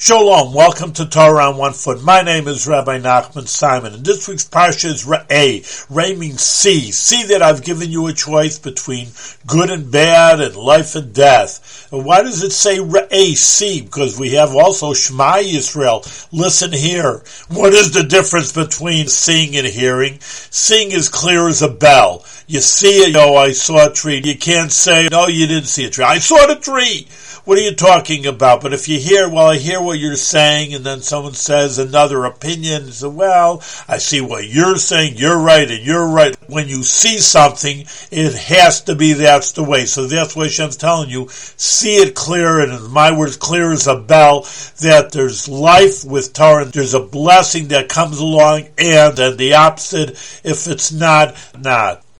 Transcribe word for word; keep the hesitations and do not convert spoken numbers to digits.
Shalom, welcome to Torah on One Foot. My name is Rabbi Nachman Simon, and this week's parsha is Re'eh. Re means see. See that I've given you a choice between good and bad and life and death. And why does it say Re'eh, see? Because we have also Shema Yisrael, listen here. What is the difference between seeing and hearing? Seeing is clear as a bell. You see it, oh, I saw a tree. You can't say, no, you didn't see a tree. I saw the tree. What are you talking about? But if you hear, well, I hear what you're saying, and then someone says another opinion, so, well, I see what you're saying, you're right, and you're right. When you see something, it has to be that's the way. So that's why Hashem's telling you, see it clear, and in my words, clear as a bell, that there's life with Torah, there's a blessing that comes along, and then the opposite, if it's not, not.